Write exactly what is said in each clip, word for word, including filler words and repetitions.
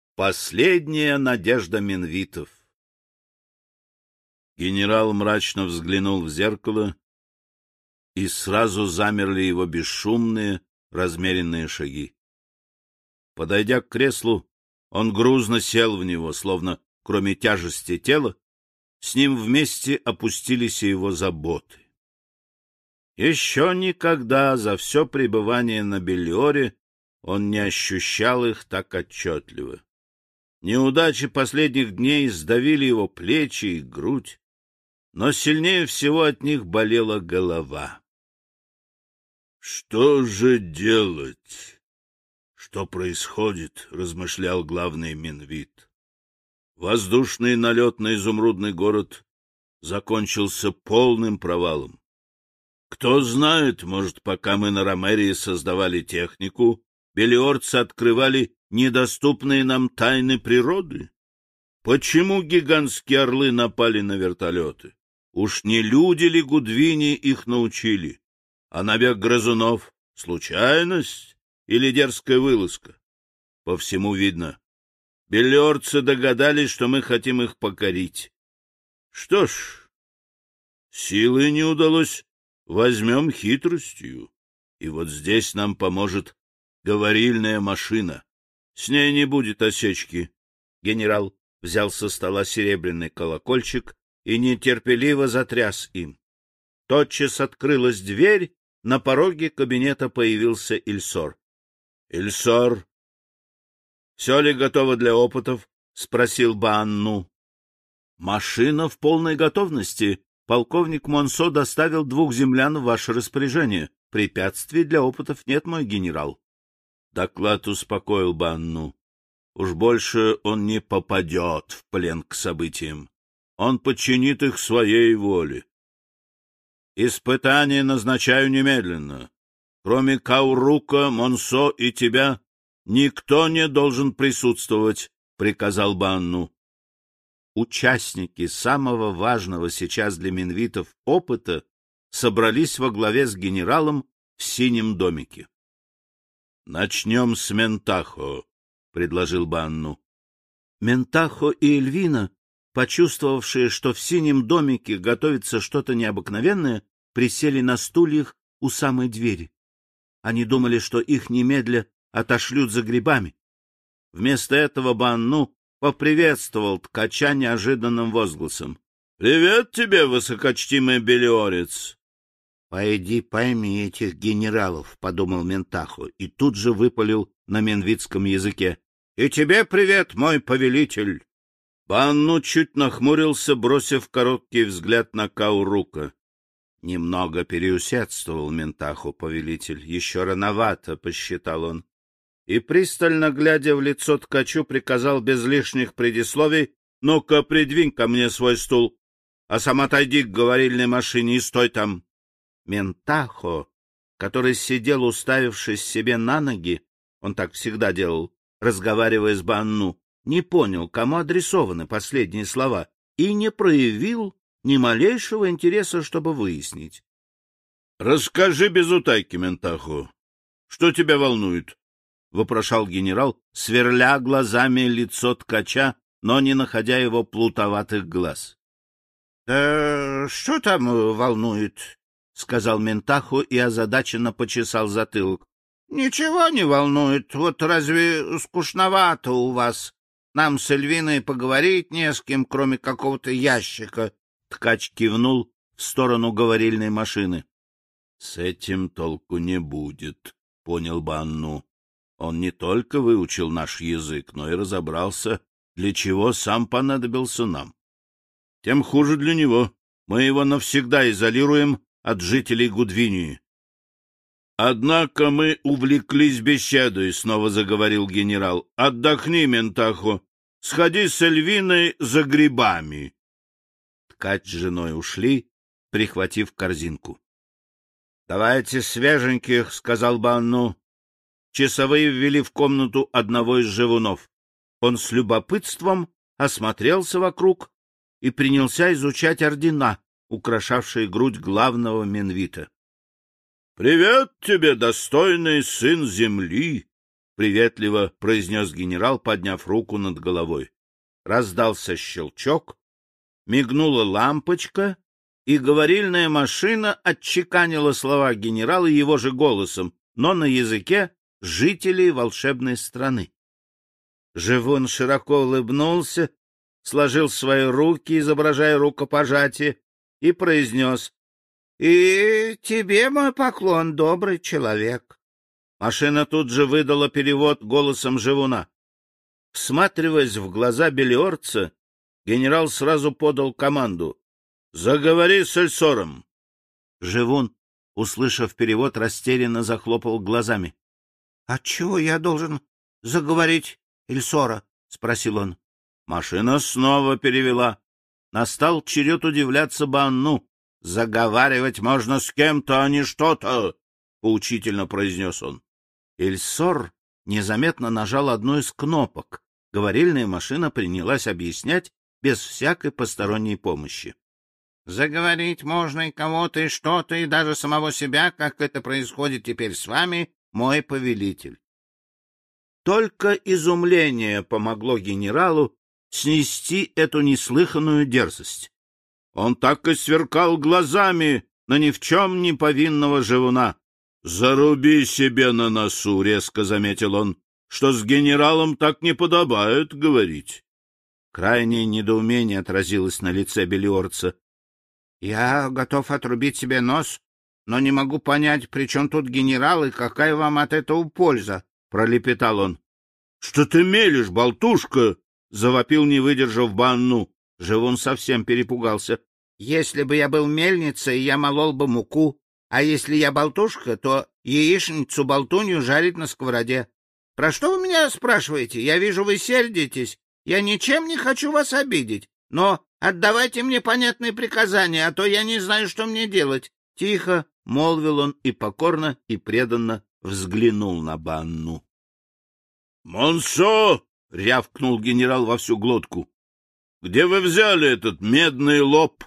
Последняя надежда минвитов. Генерал мрачно взглянул в зеркало, и сразу замерли его бесшумные, размеренные шаги. Подойдя к креслу, он грузно сел в него, словно, кроме тяжести тела, с ним вместе опустились и его заботы. Еще никогда за все пребывание на Беллиоре он не ощущал их так отчетливо. Неудачи последних дней сдавили его плечи и грудь, но сильнее всего от них болела голова. — Что же делать? Что происходит? — размышлял главный минвит. Воздушный налет на изумрудный город закончился полным провалом. Кто знает, может, пока мы на Ромерии создавали технику, беллиорцы открывали недоступные нам тайны природы? Почему гигантские орлы напали на вертолеты? Уж не люди ли Гудвини их научили? А набег грызунов — случайность или дерзкая вылазка? По всему видно. Беллиорцы догадались, что мы хотим их покорить. Что ж, силы не удалось, возьмем хитростью. И вот здесь нам поможет говорильная машина. С ней не будет осечки. Генерал взял со стола серебряный колокольчик и нетерпеливо затряс им. Тотчас открылась дверь, на пороге кабинета появился Ильсор. — Ильсор, все ли готово для опытов? — спросил Баанну. — Машина в полной готовности. Полковник Монсо доставил двух землян в ваше распоряжение. Препятствий для опытов нет, мой генерал. Доклад успокоил Баанну. Уж больше он не попадет в плен к событиям. Он подчинит их своей воле. Испытание назначаю немедленно. Кроме Каурука, Монсо и тебя, никто не должен присутствовать, — приказал Баанну. Участники самого важного сейчас для минвитов опыта собрались во главе с генералом в синем домике. — Начнем с Ментахо, — предложил Баанну. Ментахо и Эльвина, почувствовавшие, что в синем домике готовится что-то необыкновенное, присели на стульях у самой двери. Они думали, что их немедля отошлют за грибами. Вместо этого Баанну поприветствовал ткача неожиданным возгласом. — Привет тебе, высокочтимый беллиорец! — Пойди пойми этих генералов, — подумал Ментахо, и тут же выпалил на минвитском языке. — И тебе привет, мой повелитель! Баанну чуть нахмурился, бросив короткий взгляд на Каурука. Немного переусердствовал Ментахо, повелитель, еще рановато, — посчитал он. И, пристально глядя в лицо ткачу, приказал без лишних предисловий: — Ну-ка, придвинь ко мне свой стул, а сам отойди к говорильной машине и стой там. Ментахо, который сидел, уставившись себе на ноги, он так всегда делал, разговаривая с Баанну, не понял, кому адресованы последние слова, и не проявил ни малейшего интереса, чтобы выяснить. — Расскажи без утайки, Ментахо, что тебя волнует? — вопрошал генерал, сверля глазами лицо ткача, но не находя его плутоватых глаз. — Да что там волнует? — сказал Ментахо и озадаченно почесал затылок. — Ничего не волнует, вот разве скучновато у вас? Нам с Эльвиной поговорить не с кем, кроме какого-то ящика. Ткач кивнул в сторону говорильной машины. — С этим толку не будет, — понял Баанну. Он не только выучил наш язык, но и разобрался, для чего сам понадобился нам. Тем хуже для него. Мы его навсегда изолируем от жителей Гудвинии. — Однако мы увлеклись беседой, — снова заговорил генерал. — Отдохни, Ментахо. Сходи с Эльвиной за грибами. Ткач с женой ушли, прихватив корзинку. — Давайте свеженьких, — сказал Баанну. Часовые ввели в комнату одного из живунов. Он с любопытством осмотрелся вокруг и принялся изучать ордена, украшавшие грудь главного минвита. — Привет тебе, достойный сын земли! — приветливо произнес генерал, подняв руку над головой. Раздался щелчок, мигнула лампочка, и говорильная машина отчеканила слова генерала его же голосом, но на языке жителей волшебной страны. Живун широко улыбнулся, сложил свои руки, изображая рукопожатие, и произнес: «И тебе мой поклон, добрый человек». Машина тут же выдала перевод голосом Живуна. Всматриваясь в глаза Белиорца, генерал сразу подал команду: «Заговори с Эльсором». Живун, услышав перевод, растерянно захлопал глазами. — Отчего я должен заговорить Эльсора? — спросил он. Машина снова перевела. Настал черед удивляться Банну. — Заговаривать можно с кем-то, а не что-то, — поучительно произнес он. Эльсор незаметно нажал одну из кнопок. Говорильная машина принялась объяснять без всякой посторонней помощи. — Заговорить можно и кого-то, и что-то, и даже самого себя, как это происходит теперь с вами, мой повелитель. Только изумление помогло генералу снести эту неслыханную дерзость. Он так и сверкал глазами на ни в чем не повинного Живуна. — Заруби себе на носу, — резко заметил он, — что с генералом так не подобает говорить. Крайнее недоумение отразилось на лице Белиорца. — Я готов отрубить себе нос, но не могу понять, при чем тут генерал и какая вам от этого польза, — пролепетал он. — Что ты мелешь, болтушка? — завопил, не выдержав Банну. Живун совсем перепугался. — Если бы я был мельницей, я молол бы муку, а если я болтушка, то яичницу-болтунью жарить на сковороде. Про что вы меня спрашиваете? Я вижу, вы сердитесь. Я ничем не хочу вас обидеть, но отдавайте мне понятные приказания, а то я не знаю, что мне делать. Тихо молвил он и покорно и преданно взглянул на Банну. — Монсо! — рявкнул генерал во всю глотку. — Где вы взяли этот медный лоб?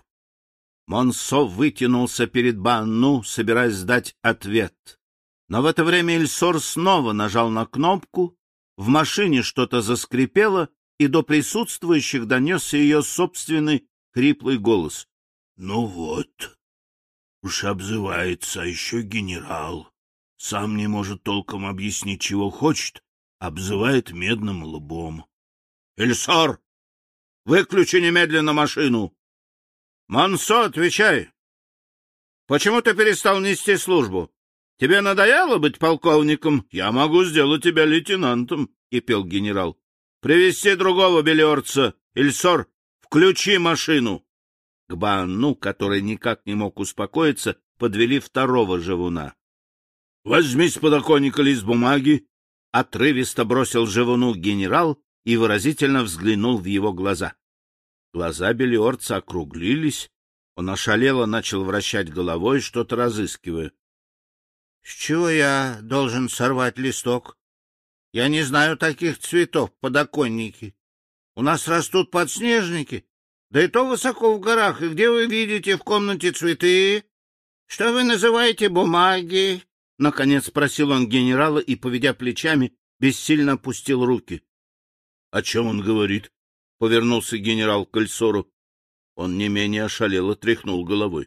Монсо вытянулся перед Банну, собираясь дать ответ. Но в это время Эльсор снова нажал на кнопку, в машине что-то заскрипело, и до присутствующих донесся ее собственный хриплый голос. — Ну вот, уж обзывается, а еще генерал. Сам не может толком объяснить, чего хочет, обзывает медным лбом. — Эльсор, выключи немедленно машину! — Монсо, отвечай! Почему ты перестал нести службу? Тебе надоело быть полковником? Я могу сделать тебя лейтенантом, — кипел генерал. — Привести другого белиорца. Эльсор, включи машину. К Банну, который никак не мог успокоиться, подвели второго Живуна. — Возьми с подоконника лист бумаги, — отрывисто бросил Живуну генерал и выразительно взглянул в его глаза. Глаза белиорца округлились, он ошалело начал вращать головой, что-то разыскивая. — С чего я должен сорвать листок? Я не знаю таких цветов, подоконники. У нас растут подснежники, да и то высоко в горах. И где вы видите в комнате цветы? Что вы называете бумаги? Наконец спросил он генерала и, поведя плечами, бессильно опустил руки. — О чем он говорит? — повернулся генерал к Эльсору. Он не менее ошалело тряхнул головой.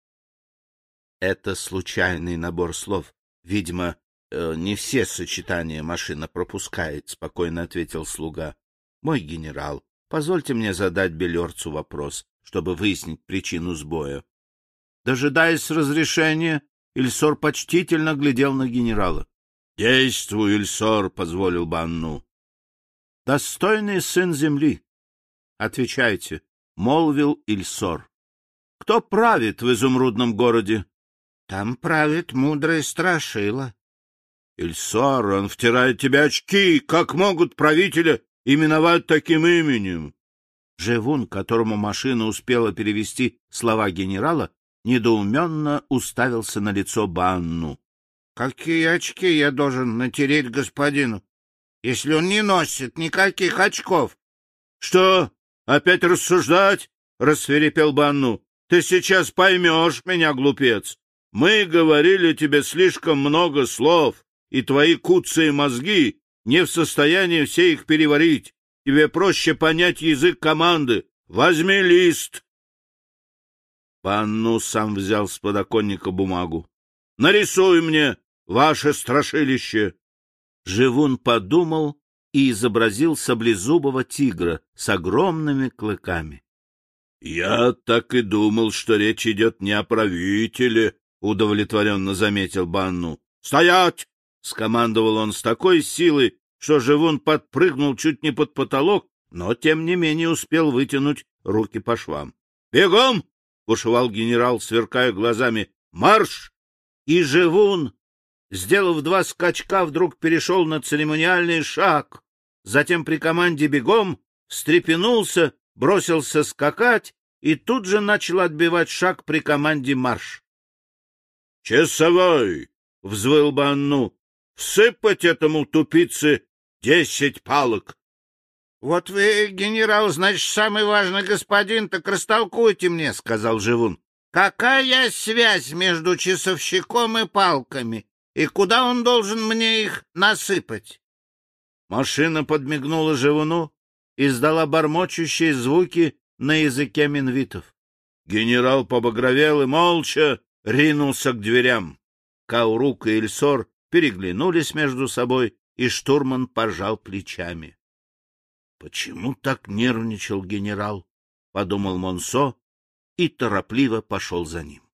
— Это случайный набор слов. Видимо, э, не все сочетания машина пропускает, — спокойно ответил слуга. — Мой генерал, позвольте мне задать белиорцу вопрос, чтобы выяснить причину сбоя. Дожидаясь разрешения, Эльсор почтительно глядел на генерала. — Действуй, Эльсор, — позволил Банну. — Достойный сын земли. — Отвечайте, — молвил Эльсор. — Кто правит в изумрудном городе? — Там правит мудрый страшила. — Эльсор, он втирает тебе очки. Как могут правителя именовать таким именем? Живун, которому машина успела перевести слова генерала, недоуменно уставился на лицо Банну. — Какие очки я должен натереть господину, если он не носит никаких очков? — Что, опять рассуждать? — рассвирепел Банну. — Ты сейчас поймешь меня, глупец. Мы говорили тебе слишком много слов, и твои куцые мозги не в состоянии все их переварить. Тебе проще понять язык команды. Возьми лист. Банну сам взял с подоконника бумагу. Нарисуй мне ваше страшилище. Живун подумал и изобразил саблезубого тигра с огромными клыками. — Я так и думал, что речь идет не о правителе, — удовлетворенно заметил Банну. — Стоять! — скомандовал он с такой силой, что Живун подпрыгнул чуть не под потолок, но тем не менее успел вытянуть руки по швам. — Бегом! — бушевал генерал, сверкая глазами. — Марш! И Живун, сделав два скачка, вдруг перешел на церемониальный шаг. Затем при команде «бегом» встрепенулся, бросился скакать и тут же начал отбивать шаг при команде «марш». «Часовой!» — взвыл Банну. «Всыпать этому тупице десять палок!» «Вот вы, генерал, значит, самый важный господин, так растолкуйте мне», — сказал Живун. «Какая связь между часовщиком и палками, и куда он должен мне их насыпать?» Машина подмигнула Живуну и издала бормочущие звуки на языке минвитов. Генерал побагровел и молча ринулся к дверям. Каурук и Эльсор переглянулись между собой, и штурман пожал плечами. — Почему так нервничал генерал? — подумал Монсо и торопливо пошел за ним.